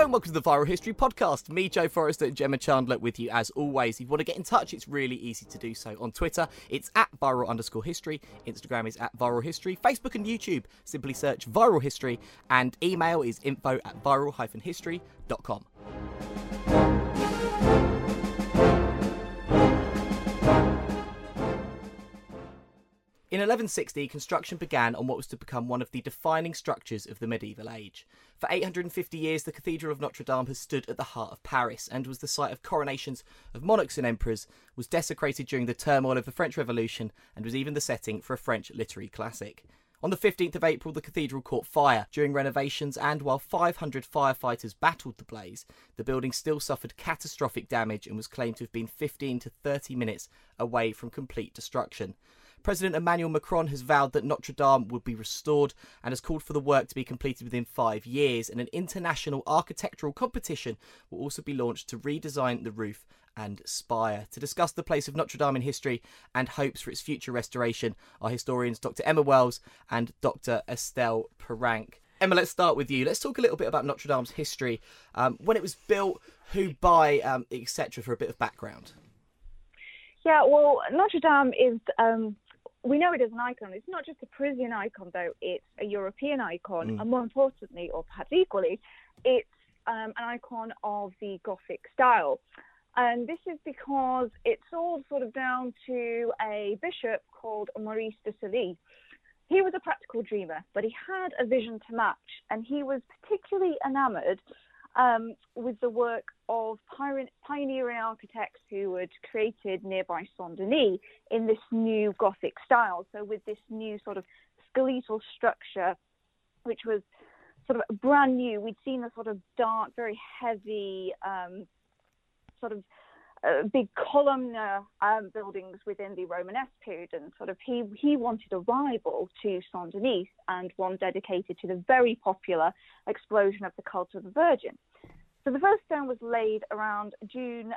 and welcome to the Viral History Podcast. Me, Joe Forrester, and Gemma Chandler with you as always. If you want to get in touch, it's really easy to do so. On Twitter, it's at viral_history. Instagram is at viral history. Facebook and YouTube, simply search Viral History. And email is info@viral-history.com. In 1160, construction began on what was to become one of the defining structures of the medieval age. For 850 years, the Cathedral of Notre Dame has stood at the heart of Paris and was the site of coronations of monarchs and emperors, was desecrated during the turmoil of the French Revolution, and was even the setting for a French literary classic. On the 15th of April, the cathedral caught fire during renovations, and while 500 firefighters battled the blaze, the building still suffered catastrophic damage and was claimed to have been 15 to 30 minutes away from complete destruction. President Emmanuel Macron has vowed that Notre Dame would be restored and has called for the work to be completed within 5 years, and an international architectural competition will also be launched to redesign the roof and spire. To discuss the place of Notre Dame in history and hopes for its future restoration are historians Dr. Emma Wells and Dr. Estelle Perank. Emma, let's start with you. Let's talk a little bit about Notre Dame's history, when it was built, who by, etc., for a bit of background. Yeah, well, Notre Dame is... we know it as an icon. It's not just a Parisian icon, though. It's a European icon. And more importantly, or perhaps equally, it's an icon of the Gothic style. And this is because it's all sort of down to a bishop called Maurice de Sully. He was a practical dreamer, but he had a vision to match. And he was particularly enamoured with the work of pioneering architects who had created nearby Saint-Denis in this new Gothic style. So with this new sort of skeletal structure, which was sort of brand new, we'd seen the sort of dark, very heavy, sort of big columnar buildings within the Romanesque period, and sort of he wanted a rival to Saint-Denis, and one dedicated to the very popular explosion of the cult of the Virgin. So the first stone was laid around June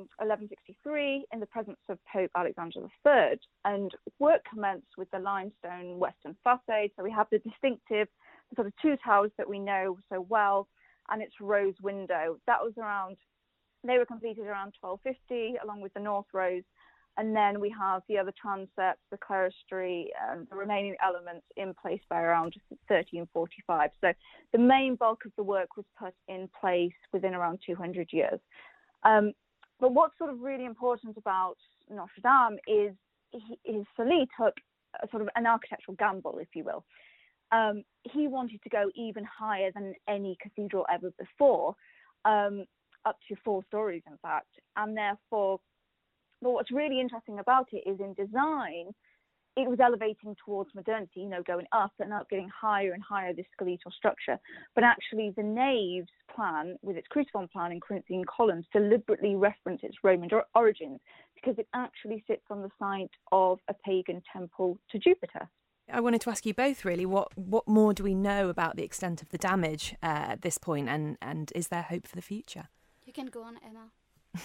1163 in the presence of Pope Alexander III, and work commenced with the limestone western facade. So we have the distinctive sort of two towers that we know so well, and its rose window. They were completed around 1250, along with the north rose. And then we have the other transepts, the clerestory, and the remaining elements in place by around 1345. So the main bulk of the work was put in place within around 200 years. But what's sort of really important about Notre Dame is Sully took a sort of an architectural gamble, if you will. He wanted to go even higher than any cathedral ever before, up to 4 stories, in fact, and therefore. But what's really interesting about it is in design, it was elevating towards modernity, going up and up, getting higher and higher, this skeletal structure. But actually the nave's plan, with its cruciform plan and Corinthian columns, deliberately reference its Roman origins, because it actually sits on the site of a pagan temple to Jupiter. I wanted to ask you both, really, what more do we know about the extent of the damage at this point, and is there hope for the future? You can go on, Emma.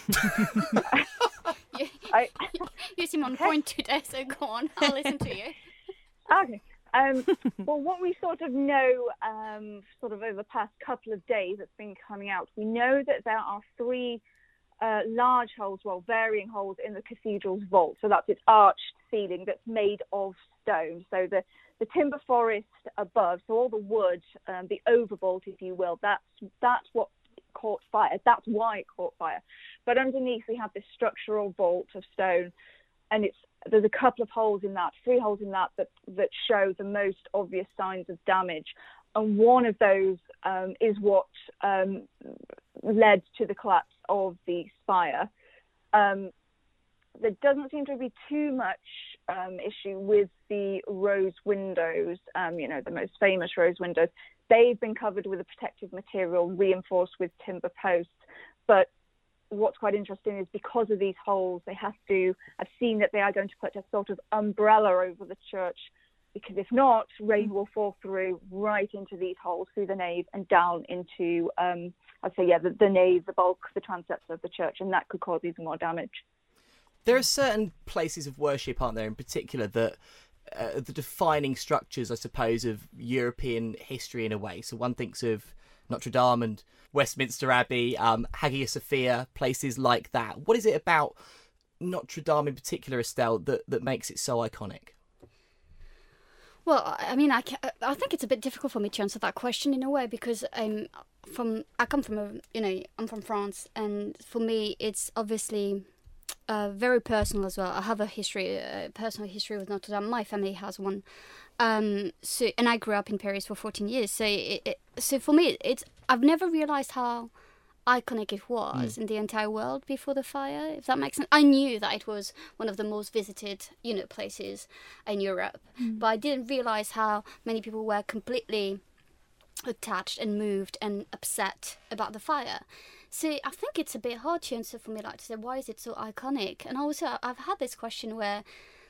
You seem on point today, so go on. I'll listen to you. Okay. Well, what we sort of know, sort of over the past couple of days that's been coming out, we know that there are 3 large holes, varying holes in the cathedral's vault. So that's its arched ceiling that's made of stone. So the timber forest above, so all the wood, the overvault, if you will, that's what caught fire. That's why it caught fire. But underneath we have this structural vault of stone, and there's a couple of holes in that, 3 holes in that show the most obvious signs of damage, and one of those is what led to the collapse of the spire. There doesn't seem to be too much issue with the rose windows, the most famous rose windows. They've been covered with a protective material reinforced with timber posts. But what's quite interesting is because of these holes, I've seen that they are going to put a sort of umbrella over the church, because if not, rain will fall through right into these holes through the nave and down into, the nave, the bulk, the transepts of the church, and that could cause even more damage. There are certain places of worship, aren't there, in particular, that the defining structures, I suppose, of European history in a way. So one thinks of Notre Dame and Westminster Abbey, Hagia Sophia, places like that. What is it about Notre Dame in particular, Estelle, that makes it so iconic? Well, I mean, I think it's a bit difficult for me to answer that question in a way because I'm from France, and for me, it's obviously very personal as well. I have a personal history with Notre Dame. My family has one, and I grew up in Paris for 14 years. So for me, I've never realized how iconic it was in the entire world before the fire, if that makes sense. I knew that it was one of the most visited, places in Europe, but I didn't realize how many people were completely attached and moved and upset about the fire. So I think it's a bit hard to answer for me, like to say, why is it so iconic? And also, I've had this question where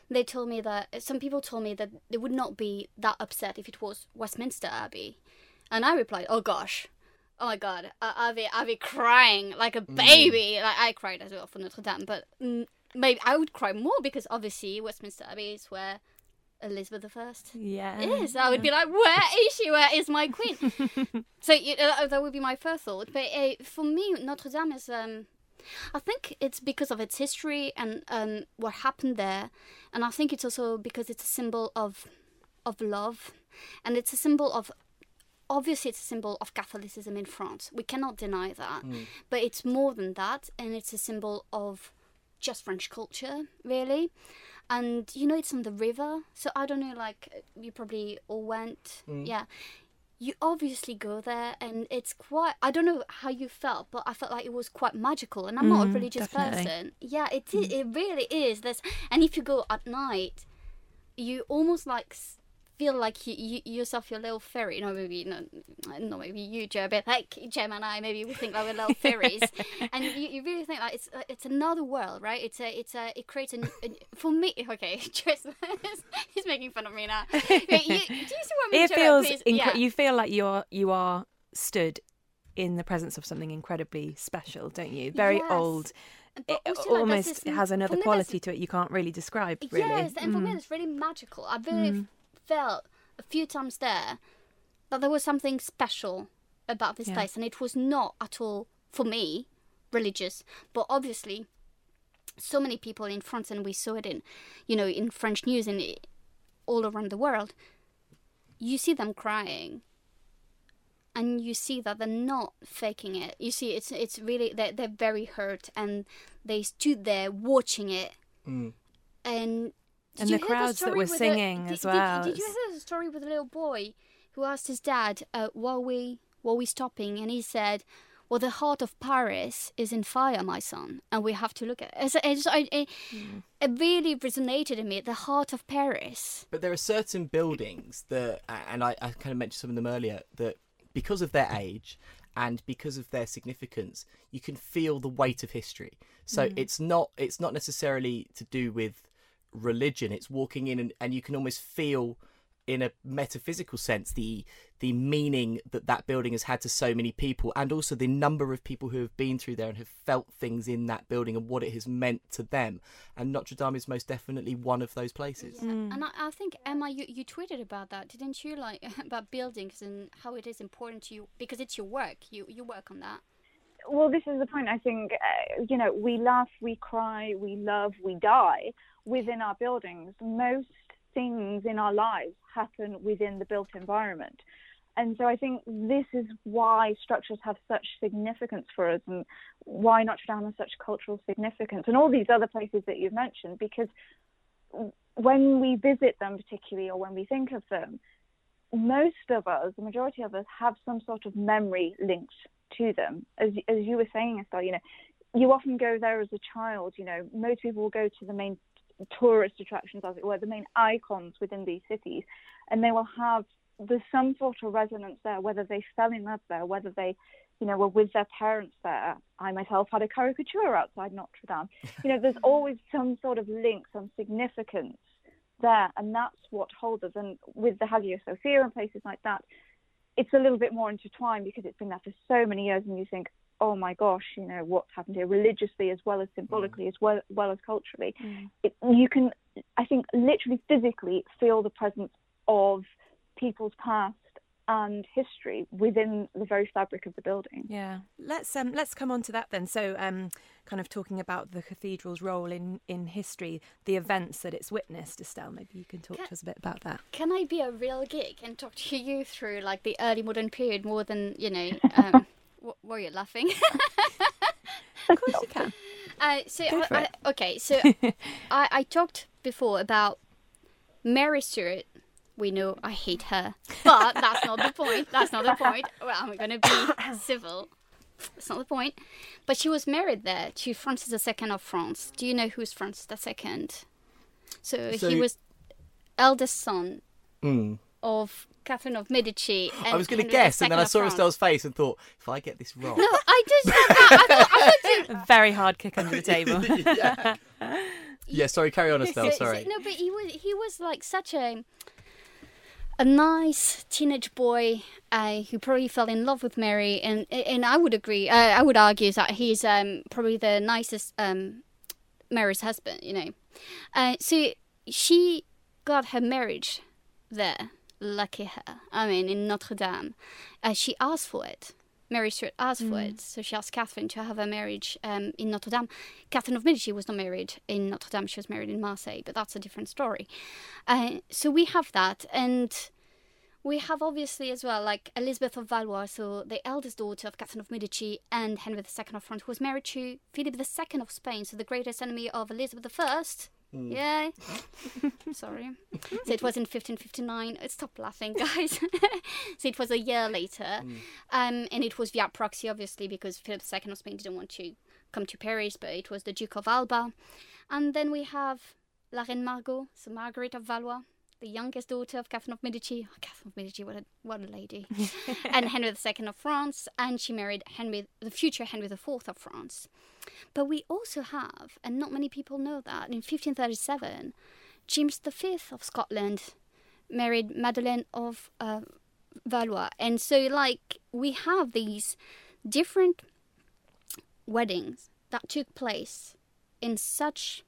some people told me that they would not be that upset if it was Westminster Abbey. And I replied, oh gosh, oh my God, I'll be crying like a baby. Like I cried as well for Notre Dame, but maybe I would cry more because obviously Westminster Abbey is where Elizabeth I is. I would be like, where is she? Where is my queen? So that would be my first thought. But for me, Notre Dame is, I think it's because of its history and what happened there. And I think it's also because it's a symbol of love. And it's a symbol of, obviously it's a symbol of Catholicism in France. We cannot deny that. But it's more than that. And it's a symbol of just French culture, really. And, it's on the river. So I don't know, like, you probably all went. Yeah. You obviously go there and it's quite, I don't know how you felt, but I felt like it was quite magical. And I'm not a religious person. Yeah, it really is. And if you go at night, you almost like feel like you yourself, your little fairy. Maybe not maybe you, Joe, but like Jem and I, maybe we think like we're little fairies, and you really think like it's another world, right? It creates for me. Okay, he's making fun of me now. Do you see what I mean, it Joe? feels Yeah. You feel like you are stood in the presence of something incredibly special, don't you? Very Yes. old. But It also, like, almost has another for me, quality to it you can't really describe, really. Yes, and for me it's really magical. I really felt a few times there that there was something special about this place, and it was not at all, for me, religious. But obviously, so many people in France, and we saw it in French news and all around the world, you see them crying. And you see that they're not faking it. You see, it's really, they're very hurt, and they stood there watching it. And the crowds that were singing as well. Did you hear the story with a little boy who asked his dad, "Were we stopping?" And he said, "Well, the heart of Paris is in fire, my son, and we have to look at it." It really resonated in me. The heart of Paris. But there are certain buildings that, and I kind of mentioned some of them earlier, that because of their age and because of their significance, you can feel the weight of history. So it's not necessarily to do with religion. It's walking in and you can almost feel, in a metaphysical sense, the meaning that building has had to so many people, and also the number of people who have been through there and have felt things in that building and what it has meant to them. And Notre Dame is most definitely one of those places. Yeah. And I think, Emma, you tweeted about that, didn't you? Like about buildings and how it is important to you because it's your work. You work on that. Well, this is the point. I think, we laugh, we cry, we love, we die within our buildings. Most things in our lives happen within the built environment. And so I think this is why structures have such significance for us, and why Notre Dame has such cultural significance, and all these other places that you've mentioned, because when we visit them particularly, or when we think of them, most of us, the majority of us, have some sort of memory linked to them. As you were saying, Estelle, you often go there as a child. Most people will go to the main tourist attractions, as it were, the main icons within these cities, and they will have there's some sort of resonance there, whether they fell in love there, whether they were with their parents there. I myself had a caricature outside Notre Dame. There's always some sort of link, some significance there, and that's what holds us. And with the Hagia Sophia and places like that, it's a little bit more intertwined because it's been there for so many years, and you think, oh my gosh, what's happened here, religiously as well as symbolically, as well as culturally. You can, I think, literally physically feel the presence of people's past and history within the very fabric of the building. Yeah, let's come on to that then. So, kind of talking about the cathedral's role in history, the events that it's witnessed. Estelle, maybe you can talk to us a bit about that. Can I be a real geek and talk to you through like the early modern period more than why are you laughing? Of course you can. I talked before about Mary Stuart. We know I hate her, but that's not the point. That's not the point. Well, I'm going to be civil. That's not the point. But she was married there to Francis II of France. Do you know who's Francis II? So he was eldest son of Catherine of Medici. And I was going to guess, and then I saw Estelle's face and thought, if I get this wrong. No, I just said that. I thought a very hard kick under the table. Yeah, sorry, carry on, Estelle, sorry. No, but he was like such a nice teenage boy who probably fell in love with Mary, and I would agree. I would argue that he's probably the nicest Mary's husband, you know. So she got her marriage there. Lucky her. I mean, in Notre Dame, she asked for it. Mary Stuart asked for it, so she asked Catherine to have her marriage in Notre Dame. Catherine of Medici was not married in Notre Dame; she was married in Marseille, but that's a different story. So we have that, and we have obviously as well, like Elizabeth of Valois, so the eldest daughter of Catherine of Medici and Henry II of France, who was married to Philip II of Spain, so the greatest enemy of Elizabeth I. Yeah. Sorry. So it was in 1559. Stop laughing, guys. So it was a year later. And it was via proxy, obviously, because Philip II of Spain didn't want to come to Paris, but it was the Duke of Alba. And then we have La Reine Margot, so Marguerite of Valois, the youngest daughter of Catherine of Medici. Oh, Catherine of Medici, what a lady. And Henry II of France. And she married the future Henry IV of France. But we also have, and not many people know that, in 1537, James V of Scotland married Madeleine of Valois. And so, like, we have these different weddings that took place in such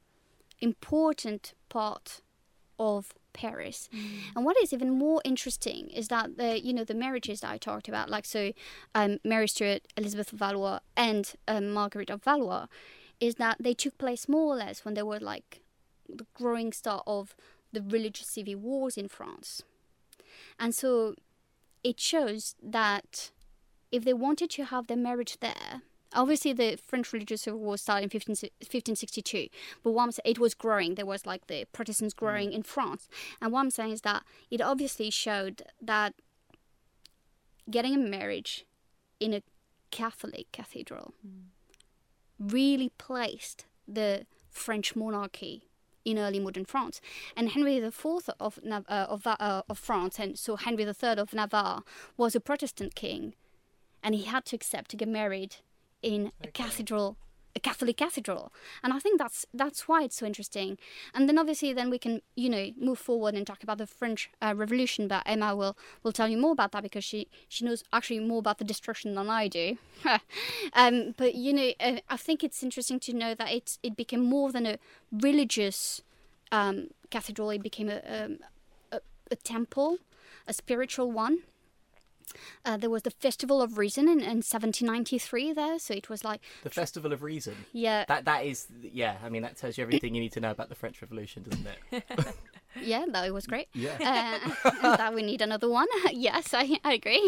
important part of Paris. And what is even more interesting is that the marriages that I talked about, like Mary Stuart, Elizabeth of Valois, and Marguerite of Valois, is that they took place more or less when there were like the growing start of the religious civil wars in France. And so it shows that if they wanted to have their marriage there, obviously the French religious civil war started in 1562, but it was growing. There was like the Protestants growing in France. And what I'm saying is that it obviously showed that getting a marriage in a Catholic cathedral really placed the French monarchy in early modern France. And Henry IV of France, and so Henry III of Navarre, was a Protestant king, and he had to accept to get married in a Catholic cathedral. And I think that's why it's so interesting. And then obviously then we can, move forward and talk about the French Revolution, but Emma will tell you more about that because she knows actually more about the destruction than I do. But, I think it's interesting to know that it became more than a religious cathedral. It became a temple, a spiritual one. There was the Festival of Reason in 1793 there, so it was like... The Festival of Reason? Yeah. That is, yeah, I mean, that tells you everything you need to know about the French Revolution, doesn't it? Yeah, that was great. Yeah. That we need another one. Yes, I agree.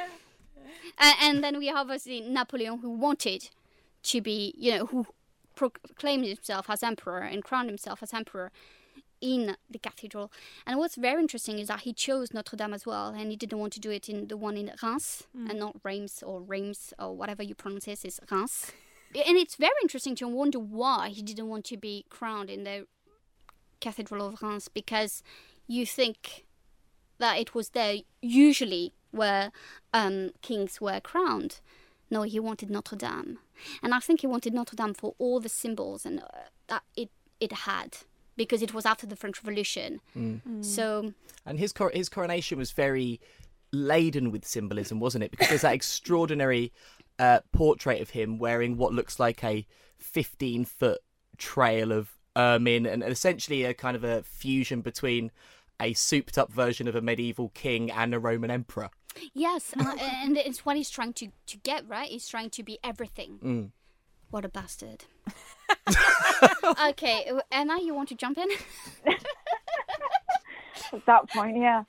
And then we have, obviously, Napoleon, who wanted to be, who proclaimed himself as emperor and crowned himself as emperor in the cathedral. And what's very interesting is that he chose Notre Dame as well, and he didn't want to do it in the one in Reims, and not Reims or whatever you pronounce it, is Reims. And it's very interesting to wonder why he didn't want to be crowned in the Cathedral of Reims, because you think that it was there usually where kings were crowned. No, he wanted Notre Dame. And I think he wanted Notre Dame for all the symbols and that it had, because it was after the French Revolution. So, and his coronation was very laden with symbolism, wasn't it? Because there's that extraordinary portrait of him wearing what looks like a 15-foot trail of ermine, and essentially a kind of a fusion between a souped-up version of a medieval king and a Roman emperor. Yes, and it's what he's trying to get, right? He's trying to be everything. Mm. What a bastard. Okay, Emma, you want to jump in? At that point, yeah.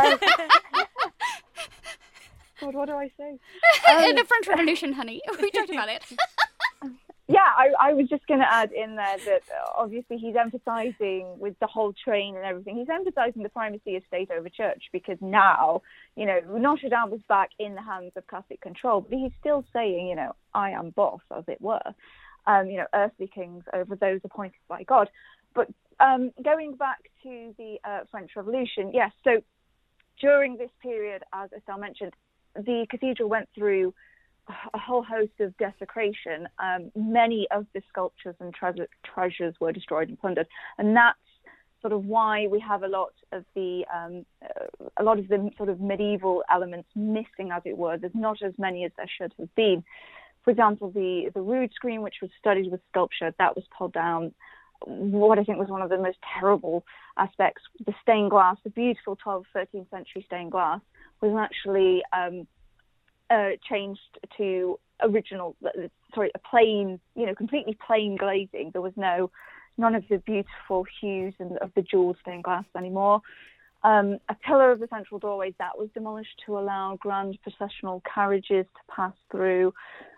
God, what do I say? The French Revolution, honey. We talked about it. Yeah, I was just going to add in there that obviously he's emphasising with the whole train and everything, he's emphasising the primacy of state over church, because now, you know, Notre Dame was back in the hands of Catholic control, but he's still saying, you know, I am boss, as it were, you know, earthly kings over those appointed by God. But going back to the French Revolution, yes, so during this period, as Estelle mentioned, the cathedral went through a whole host of desecration. Many of the sculptures and treasures were destroyed and plundered, and that's sort of why we have a lot of the sort of medieval elements missing, as it were. There's not as many as there should have been. For example, the rood screen, which was studded with sculpture, that was pulled down. What I think was one of the most terrible aspects, the stained glass, the beautiful 12th, 13th century stained glass, was actually changed to a plain, you know, completely plain glazing. There was none of the beautiful hues and of the jeweled stained glass anymore. A pillar of the central doorway that was demolished to allow grand processional carriages to pass through.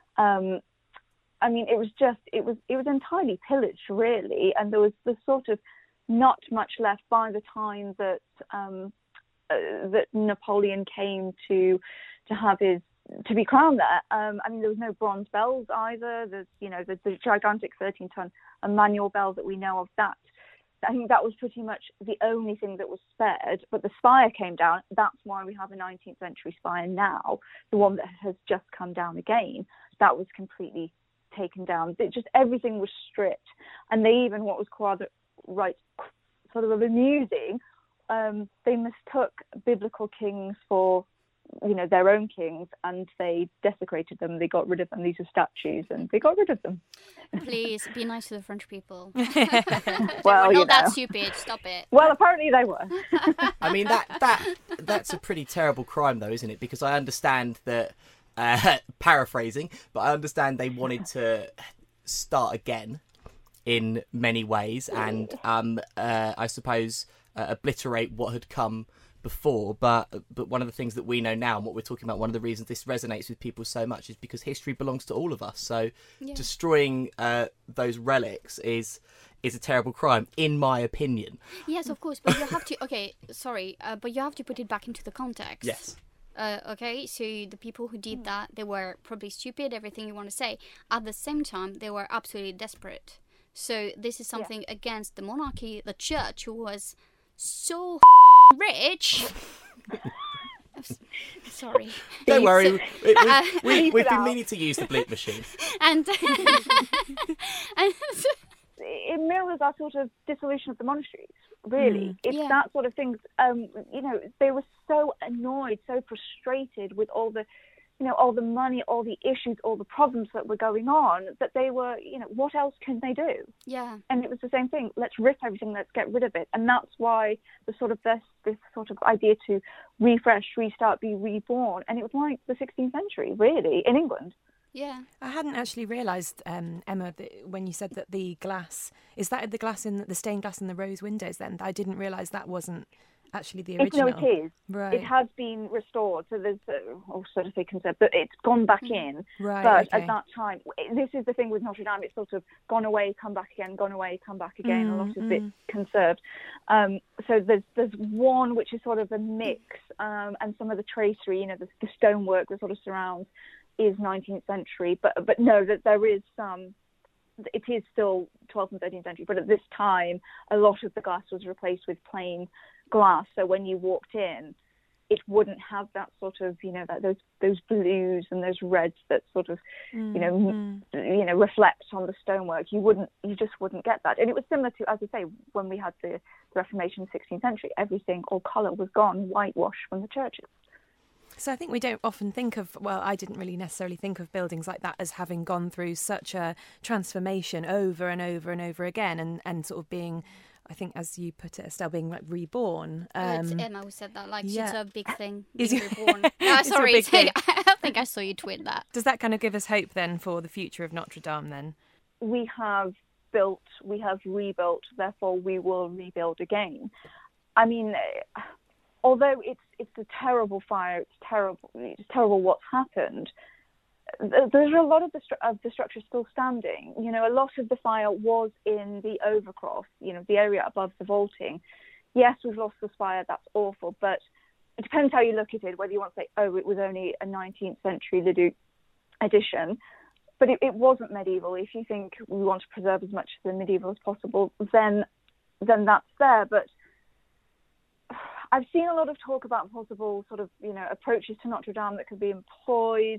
I mean, it was entirely pillaged, really, and there was sort of not much left by the time that that Napoleon came to be crowned there. I mean, there was no bronze bells either. There's, you know, the gigantic 13-ton manual bell that we know of. That, I think that was pretty much the only thing that was spared. But the spire came down. That's why we have a 19th century spire now, the one that has just come down again. That was completely taken down. Just everything was stripped, and they even, what was quite sort of amusing, they mistook biblical kings for, you know, their own kings, and they desecrated them. They got rid of them. These are statues, and they got rid of them. Please be nice to the French people. Well, not that stupid. Stop it. Well, apparently they were. I mean, that's a pretty terrible crime, though, isn't it? Because I understand that, paraphrasing, but I understand they wanted to start again in many ways, and I suppose obliterate what had come before, but one of the things that we know now, and what we're talking about, one of the reasons this resonates with people so much, is because history belongs to all of us. So destroying those relics is a terrible crime, in my opinion. Yes, of course, but you have to. Okay, sorry, but you have to put it back into the context. Yes. Okay, so the people who did that, they were probably stupid, everything you want to say. At the same time, they were absolutely desperate. So this is something against the monarchy, the church, who was so rich. Sorry. Don't worry. We've been meaning to use the bleep machine. And it mirrors our sort of dissolution of the monasteries, really. It's that sort of thing. You know, they were so annoyed, so frustrated with all the, you know, all the money, all the issues, all the problems that were going on, that they were, you know, what else can they do? Yeah. And it was the same thing. Let's rip everything, let's get rid of it. And that's why the sort of this sort of idea to refresh, restart, be reborn. And it was like the 16th century, really, in England. Yeah. I hadn't actually realised, Emma, that when you said that the glass, is that the glass in the stained glass in the rose windows then? I didn't realise that wasn't actually the original. No, it is. Right. It has been restored, so there's sort of say concept, but it's gone back in. Right. But at that time, this is the thing with Notre Dame. It's sort of gone away, come back again, gone away, come back again. A lot of it conserved. So there's one which is sort of a mix, and some of the tracery, you know, the stonework that sort of surrounds, is 19th century. But no, that there is some. It is still 12th and 13th century, but at this time, a lot of the glass was replaced with plain glass. So when you walked in, it wouldn't have that sort of, you know, that those blues and those reds that sort of, you know, reflect on the stonework. You just wouldn't get that. And it was similar to, as I say, when we had the Reformation, 16th century, everything, all colour was gone, whitewash from the churches. So I think we don't often think of, well, I didn't really necessarily think of buildings like that as having gone through such a transformation over and over and over again, and sort of being I think, as you put it, Estelle, being like reborn. It's Emma who said that. Like, yeah. it's a big thing. Is Being it- reborn. It's a Sorry, big thing. I think I saw you tweet that. Does that kind of give us hope then for the future of Notre Dame then? We have built, we have rebuilt, therefore we will rebuild again. I mean, although it's a terrible fire, it's terrible what's happened, there's a lot of the structure still standing. You know, a lot of the fire was in the overcross, you know, the area above the vaulting. Yes, we've lost the spire, that's awful, but it depends how you look at it, whether you want to say, oh, it was only a 19th century Leduc addition. But it wasn't medieval. If you think we want to preserve as much of the medieval as possible, then that's there. But I've seen a lot of talk about possible sort of, you know, approaches to Notre Dame that could be employed.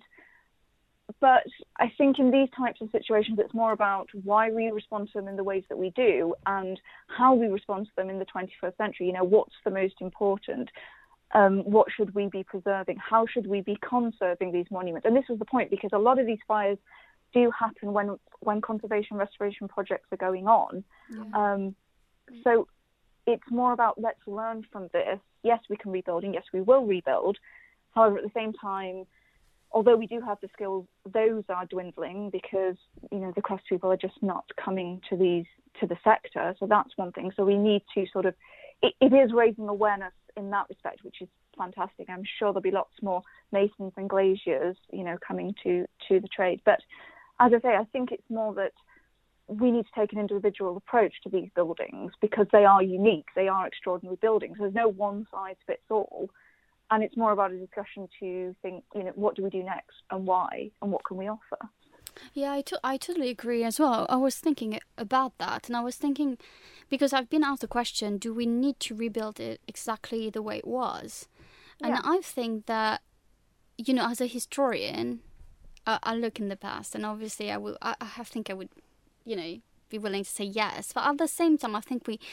But I think in these types of situations, it's more about why we respond to them in the ways that we do and how we respond to them in the 21st century. You know, what's the most important? What should we be preserving? How should we be conserving these monuments? And this was the point, because a lot of these fires do happen when conservation restoration projects are going on. Yeah. So it's more about, let's learn from this. Yes, we can rebuild, and yes, we will rebuild. However, at the same time, although we do have the skills, those are dwindling because, you know, the cross people are just not coming to the sector. So that's one thing. So we need to sort of, it is raising awareness in that respect, which is fantastic. I'm sure there'll be lots more masons and glaziers, you know, coming to the trade. But as I say, I think it's more that we need to take an individual approach to these buildings because they are unique. They are extraordinary buildings. There's no one size fits all. And it's more about a discussion to think, you know, what do we do next and why and what can we offer? Yeah, I totally agree as well. I was thinking about that, and I was thinking, because I've been asked the question, do we need to rebuild it exactly the way it was? And Yeah. I think that, you know, as a historian, I look in the past, and obviously I think I would, you know, be willing to say yes. But at the same time, I think we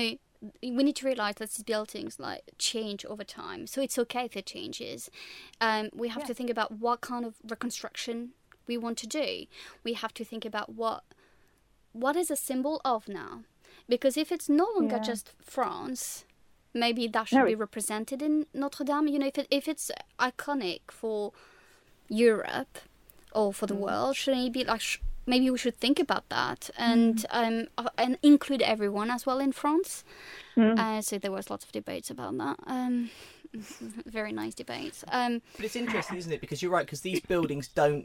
need to realize that these buildings like change over time. So it's okay if it changes. We have to think about what kind of reconstruction we want to do. We have to think about what is a symbol of now. Because if it's no longer just France, maybe that should be represented in Notre Dame. You know, if it's iconic for Europe or for the world, shouldn't it be like... Maybe we should think about that and include everyone as well in France. So there was lots of debates about that. Very nice debates. But it's interesting, isn't it? Because you're right, because these buildings don't...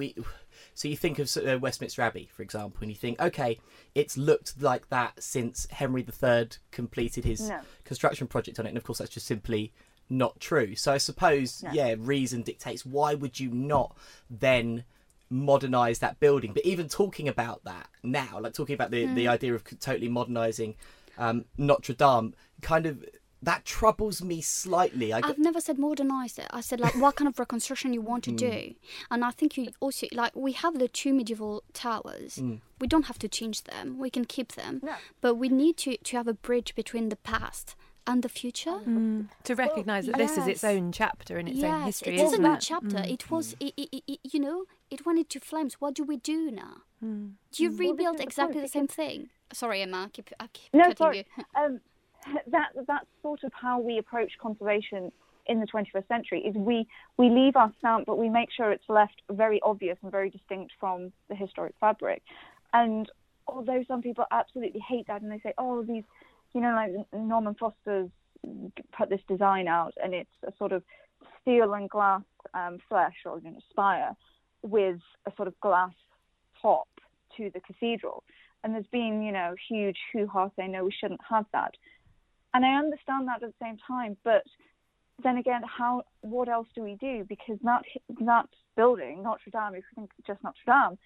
So you think of Westminster Abbey, for example, and you think, OK, it's looked like that since Henry III completed his construction project on it. And of course, that's just simply not true. So I suppose, reason dictates. Why would you not then modernise that building? But even talking about that now, like talking about the idea of totally modernising Notre Dame, kind of that troubles me slightly. I've never said modernise it. I said like what kind of reconstruction you want to do. And I think you also, like, we have the two medieval towers. We don't have to change them. We can keep them. But we need to have a bridge between the past and the future. To recognise that this is its own chapter in its own history, it is a isn't new it? chapter. It was, you know, it went into flames. What do we do now? Do you rebuild exactly the same thing? Sorry, Emma, I keep cutting you. That's sort of how we approach conservation in the 21st century, is we leave our stamp, but we make sure it's left very obvious and very distinct from the historic fabric. And although some people absolutely hate that and they say, oh, these, you know, like Norman Foster's put this design out and it's a sort of steel and glass flesh or, you know, spire with a sort of glass top to the cathedral. And there's been, you know, huge hoo-ha saying, no, we shouldn't have that. And I understand that at the same time, but then again, what else do we do? Because that building, Notre Dame, if you think just Notre Dame,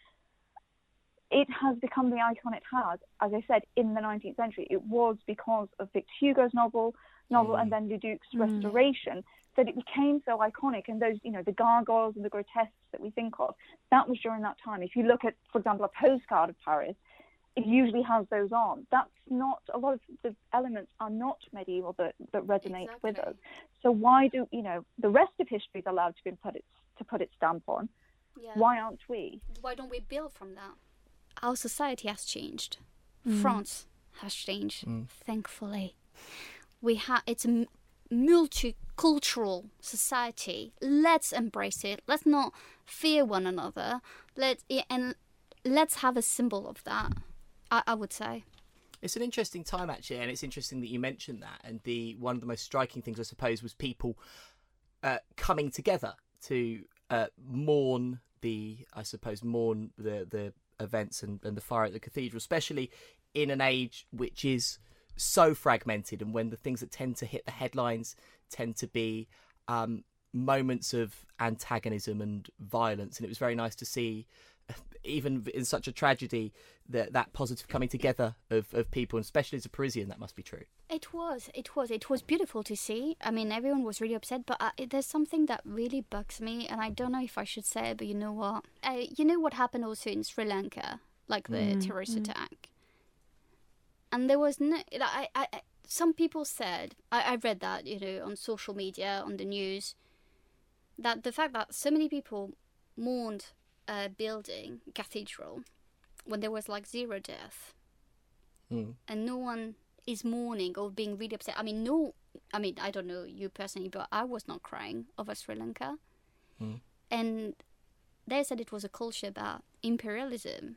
it has become the icon it has, as I said, in the 19th century. It was because of Victor Hugo's novel and then Leduc's restoration that it became so iconic. And those, you know, the gargoyles and the grotesques that we think of, that was during that time. If you look at, for example, a postcard of Paris, it usually has those on. That's not, a lot of the elements are not medieval that resonate with us. So why do, you know, the rest of history is allowed to put its stamp on? Yeah. Why aren't we? Why don't we build from that? Our society has changed. France has changed, thankfully. It's a multicultural society. Let's embrace it. Let's not fear one another. Let's have a symbol of that, I would say. It's an interesting time, actually, and it's interesting that you mentioned that. And one of the most striking things, I suppose, was people coming together to mourn the events and the fire at the cathedral, especially in an age which is so fragmented, and when the things that tend to hit the headlines tend to be moments of antagonism and violence. And it was very nice to see, even in such a tragedy, that positive coming together of people, and especially as a Parisian, that must be true. It was beautiful to see. I mean, everyone was really upset, but there's something that really bugs me, and I don't know if I should say it, but you know what? You know what happened also in Sri Lanka, like the terrorist attack? And there was no... some people said, I read that, on social media, on the news, that the fact that so many people mourned a building, cathedral, when there was like 0 death, and no one is mourning or being really upset. I mean, I don't know you personally, but I was not crying over Sri Lanka. And they said it was a culture about imperialism,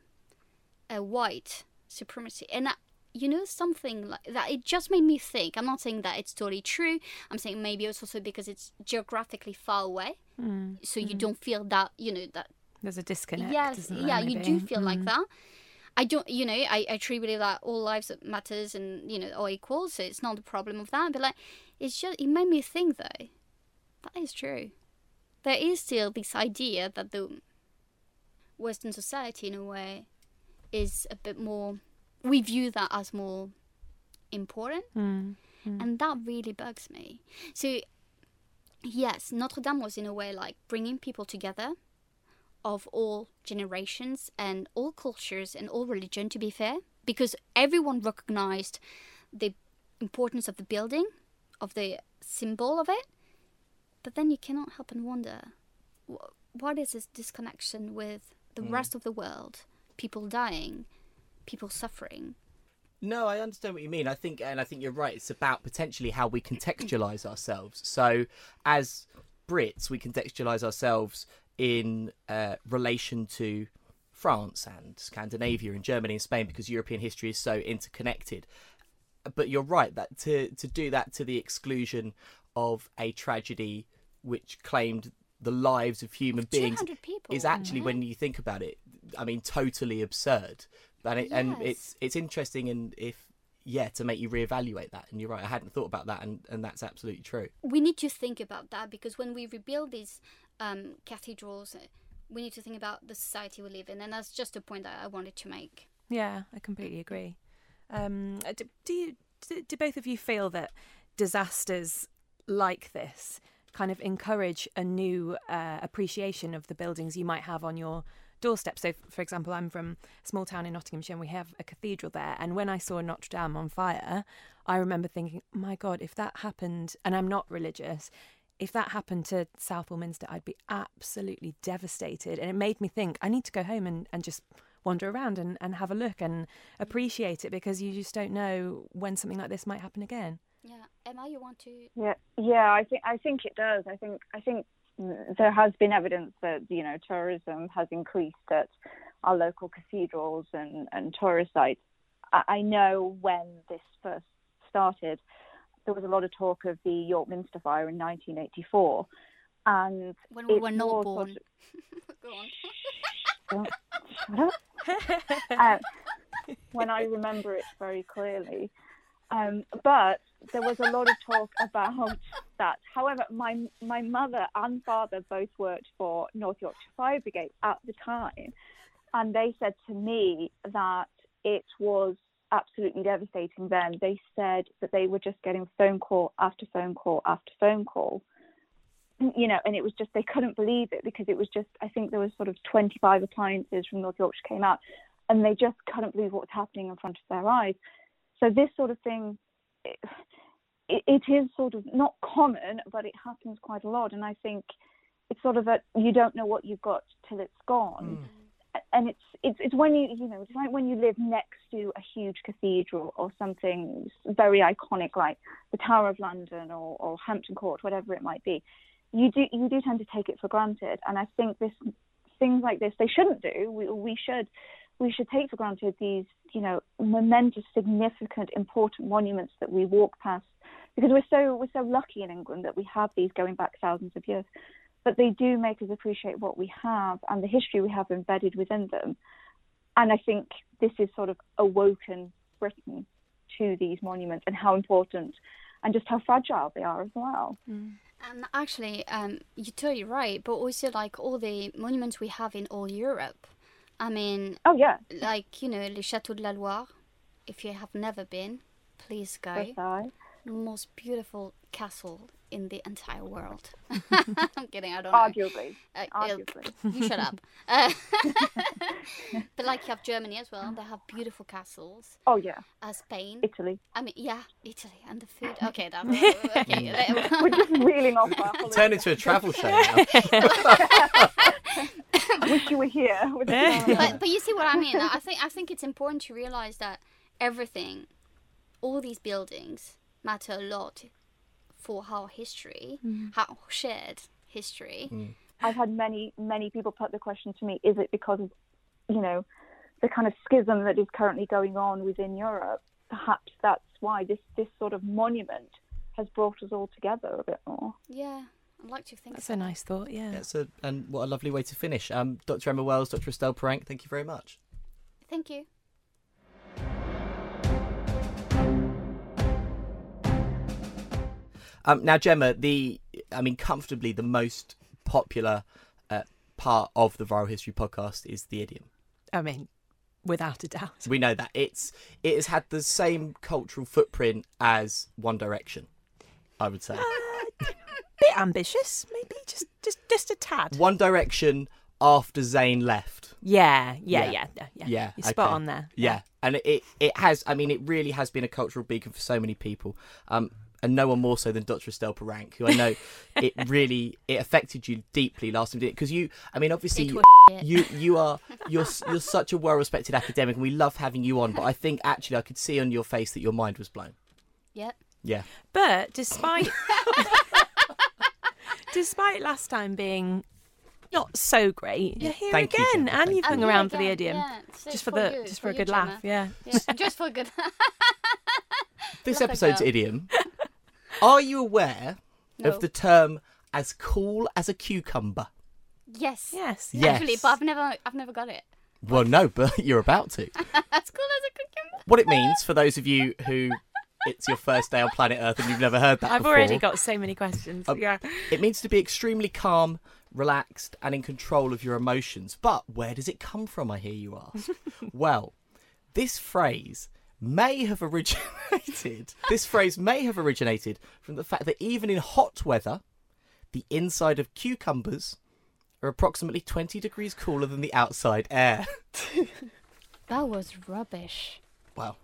white supremacy. And something like that, it just made me think. I'm not saying that it's totally true. I'm saying maybe it's also because it's geographically far away. So you don't feel that, that... There's a disconnect. Yes, you do feel like that. I don't, I truly believe that all lives matters and, are equal, so it's not a problem of that. But, it made me think, though, that is true. There is still this idea that the Western society, in a way, is a bit more... We view that as more important, and that really bugs me. So, yes, Notre Dame was, in a way, like bringing people together of all generations and all cultures and all religion, to be fair, because everyone recognized the importance of the building, of the symbol of it. But then you cannot help and wonder, what is this disconnection with the rest of the world? People dying, people suffering. No, I understand what you mean. I think you're right. It's about potentially how we contextualise ourselves. So as Brits, we contextualise ourselves in relation to France and Scandinavia and Germany and Spain, because European history is so interconnected. But you're right, that to do that to the exclusion of a tragedy which claimed the lives of human beings is actually, when you think about it, I mean, totally absurd. And it's interesting, and to make you reevaluate that. And you're right, I hadn't thought about that, and that's absolutely true. We need to think about that, because when we rebuild these cathedrals, we need to think about the society we live in, and that's just a point that I wanted to make. Yeah, I completely agree. Do both of you feel that disasters like this kind of encourage a new appreciation of the buildings you might have on your doorstep? So, for example, I'm from a small town in Nottinghamshire, and we have a cathedral there. And when I saw Notre Dame on fire, I remember thinking, my God, if that happened, and I'm not religious, if that happened to Southall Minster, I'd be absolutely devastated. And it made me think, I need to go home and just wander around and have a look and appreciate it, because you just don't know when something like this might happen again. Yeah, Emma, you want to? Yeah. I think it does. I think there has been evidence that tourism has increased at our local cathedrals and tourist sites. I know when this first started, there was a lot of talk of the York Minster fire in 1984, and when we were not born. Go on. Shut up. When I remember it very clearly. But there was a lot of talk about that. However, my mother and father both worked for North Yorkshire Fire Brigade at the time, and they said to me that it was absolutely devastating then. They said that they were just getting phone call after phone call after phone call, and it was just, they couldn't believe it, because it was just, I think there was sort of 25 appliances from North Yorkshire came out, and they just couldn't believe what was happening in front of their eyes. So this sort of thing, it is sort of not common, but it happens quite a lot. And I think it's sort of you don't know what you've got till it's gone. it's when it's like when you live next to a huge cathedral or something very iconic like the Tower of London or Hampton Court, whatever it might be. You do tend to take it for granted, and I think things like this they shouldn't do. We should take for granted these momentous, significant, important monuments that we walk past, because we're so lucky in England that we have these going back thousands of years. But they do make us appreciate what we have and the history we have embedded within them. And I think this is sort of awoken Britain to these monuments and how important and just how fragile they are as well. Mm. And actually, you're totally right. But also, like, all the monuments we have in all Europe. I mean, oh yeah, like, Le Château de la Loire. If you have never been, please go. Versailles. The most beautiful castle in the entire world. I'm kidding, I don't know. Arguably. You shut up. But like you have Germany as well. They have beautiful castles. Oh yeah. Spain. Italy. I mean, yeah, Italy and the food. Okay, okay. We're just reeling off our Turn into a travel show now. I wish you were here. But you see what I mean. I think it's important to realize that everything, all these buildings, matter a lot for our history, our shared history. I've had many people put the question to me, is it because of, the kind of schism that is currently going on within Europe? Perhaps that's why this sort of monument has brought us all together a bit more. Yeah, I'd like to think that's a nice thought, yeah. And what a lovely way to finish. Dr. Emma Wells, Dr. Estelle Parank, thank you very much. Thank you. Now, Gemma, comfortably the most popular part of the Viral History podcast is the idiom. I mean, without a doubt. We know that. It has had the same cultural footprint as One Direction, I would say. Bit ambitious, maybe, just a tad. One Direction after Zayn left. Yeah. You're spot on there. Yeah. And it has, it really has been a cultural beacon for so many people. And no one more so than Dr. Estelle Parank, who I know it affected you deeply last time you did it. Because you're such a well-respected academic, and we love having you on. But I think actually I could see on your face that your mind was blown. Yep. Yeah. But despite last time being not so great, you're here Thank you, again, Gemma. and you've hung around for the idiom, just for a good laugh. Yeah. Just for a good. This episode's idiom. Are you aware of the term "as cool as a cucumber"? Yes. Actually, but I've never got it. Well, no, but you're about to. As cool as a cucumber. What it means for those of you who it's your first day on planet Earth and you've never heard that I've before. already got so many questions. Yeah. It means to be extremely calm, relaxed, and in control of your emotions. But where does it come from, I hear you ask? Well, this phrase may have originated from the fact that even in hot weather, the inside of cucumbers are approximately 20 degrees cooler than the outside air. That was rubbish. Wow.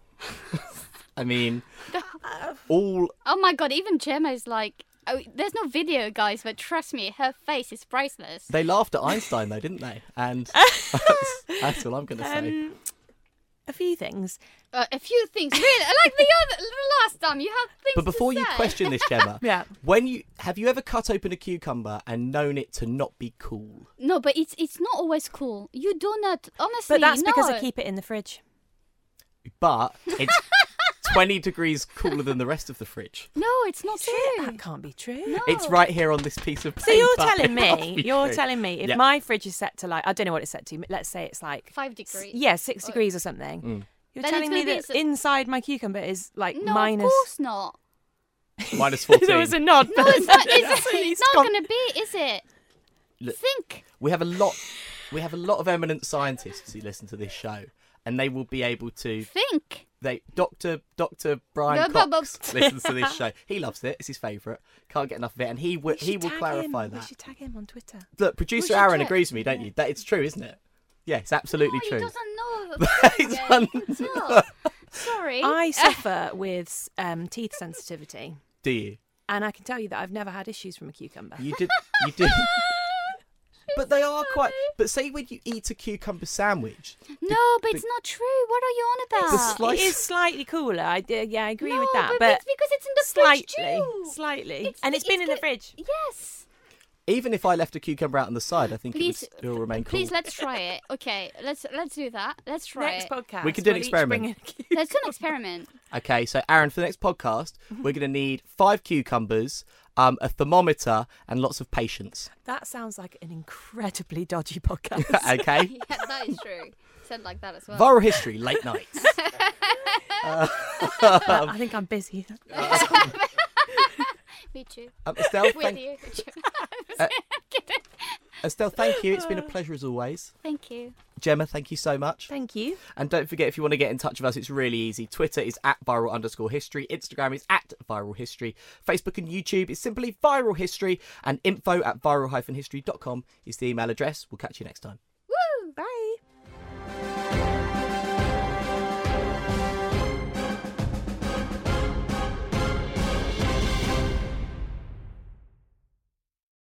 all... Oh my God, even Gemma's like... Oh, there's no video, guys, but trust me, her face is priceless. They laughed at Einstein, though, didn't they? And that's all I'm going to say. A few things. Really? Like the last time, you had things. But before you question this, Gemma, Yeah. Have you ever cut open a cucumber and known it to not be cool? No, but it's not always cool. You do not, honestly. But that's because I keep it in the fridge. But it's 20 degrees cooler than the rest of the fridge. No, it's not true. That can't be true. No. It's right here on this piece of paper. So you're It telling me, if my fridge is set to I don't know what it's set to. Let's say it's like 5 degrees. Yeah, 6 degrees or something. You're Then telling it's me gonna that be inside my cucumber is like No, minus. of course not. Minus 14. There was a nod. No, but it's not. it's It's not going to be, is it? Look, Think. We have a lot of eminent scientists who listen to this show, and they will be able to Think. Dr. Brian Cox listens to this show. He loves it. It's his favourite. Can't get enough of it, and he will clarify that. We should tag him on Twitter. Look, producer Aaron agrees with me, don't you? That it's true, isn't it? Yeah, it's absolutely true. He doesn't know. It's No. Sorry. I suffer with teeth sensitivity, Do you? and I can tell you that I've never had issues from a cucumber. You did. But they are quite. But say when you eat a cucumber sandwich. No, but it's not true. What are you on about? The slice- It is slightly cooler. I agree No, with that. but it's because it's in the fridge too. Slightly. And it's been in the fridge. Yes. Even if I left a cucumber out on the side, I think Please, it would still remain cool. Please, let's try it. Okay, let's do that. Let's try Next it. podcast. We can do an we'll each experiment. bring in a cucumber. Let's do an experiment. Okay, so Aaron, for the next podcast, we're going to need 5 cucumbers, a thermometer, and lots of patience. That sounds like an incredibly dodgy podcast. Okay? Yeah, that is true. Said like that as well. Viral history, late nights. I think I'm busy. Me too. Estelle, With thank, you. Estelle, thank you. It's been a pleasure as always. Thank you. Gemma, thank you so much. Thank you. And don't forget, if you want to get in touch with us, it's really easy. Twitter is @viral_history. Instagram is @viralhistory. Facebook and YouTube is simply Viral History. And info@viral-history.com is the email address. We'll catch you next time.